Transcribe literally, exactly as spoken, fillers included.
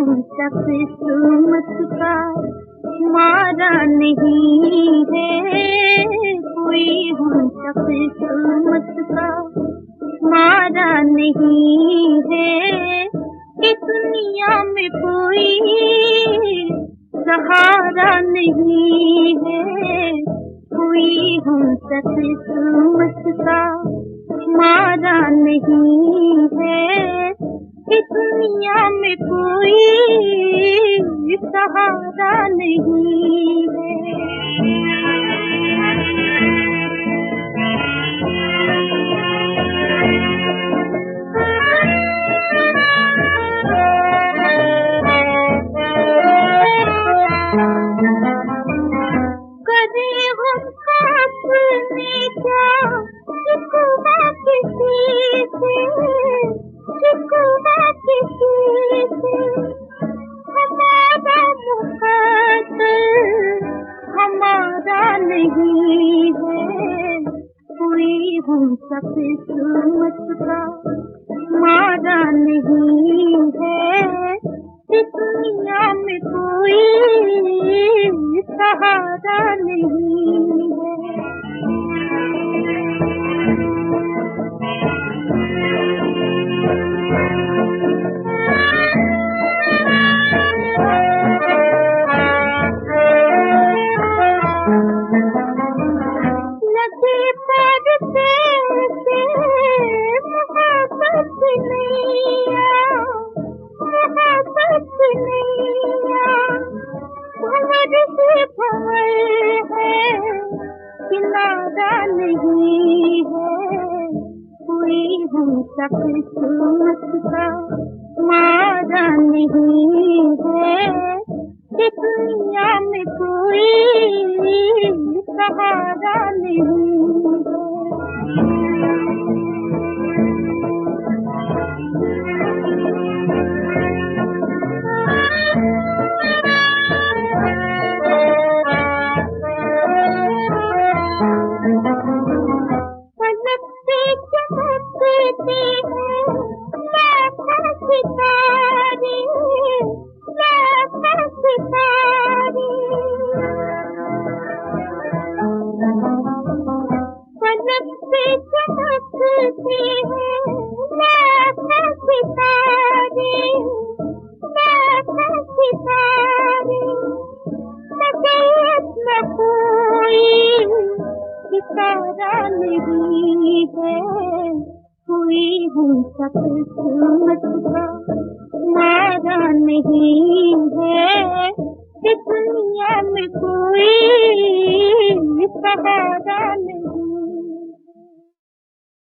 हूँ किस्मत का मारा नहीं है, कोई हूँ किस्मत का मारा नहीं है, कि दुनिया में कोई सहारा नहीं है, कोई हूँ किस्मत का मारा नहीं है, कि दुनिया में कोई सहारा नहीं है। कभी हमको अपने क्या शिकवा किसी से, शिकवा किसी से, हमारा मुकद्दर हमारा नहीं है, कोई हम किस्मत का मारा नहीं है, इस दुनिया में कोई सहारा नहीं है। लगे पर्दे से मोहब्बत नैया, मोहब्बत नैया, भंवर से भंवर है, किनारा नहीं है, कोई हम किस्मत का मारा नहीं है, कि दुनिया में कोई सहारा नहीं है। पलक से चमकते हैं लाखों सितारे, लाखों सितारे, पलक से चमकते हैं लाखों सितारे, लाखों सितारे, मगर न कोई सितारा नहीं है, कोई हूँ किस्मत का मारा नहीं है, कि दुनिया में कोई सहारा नहीं।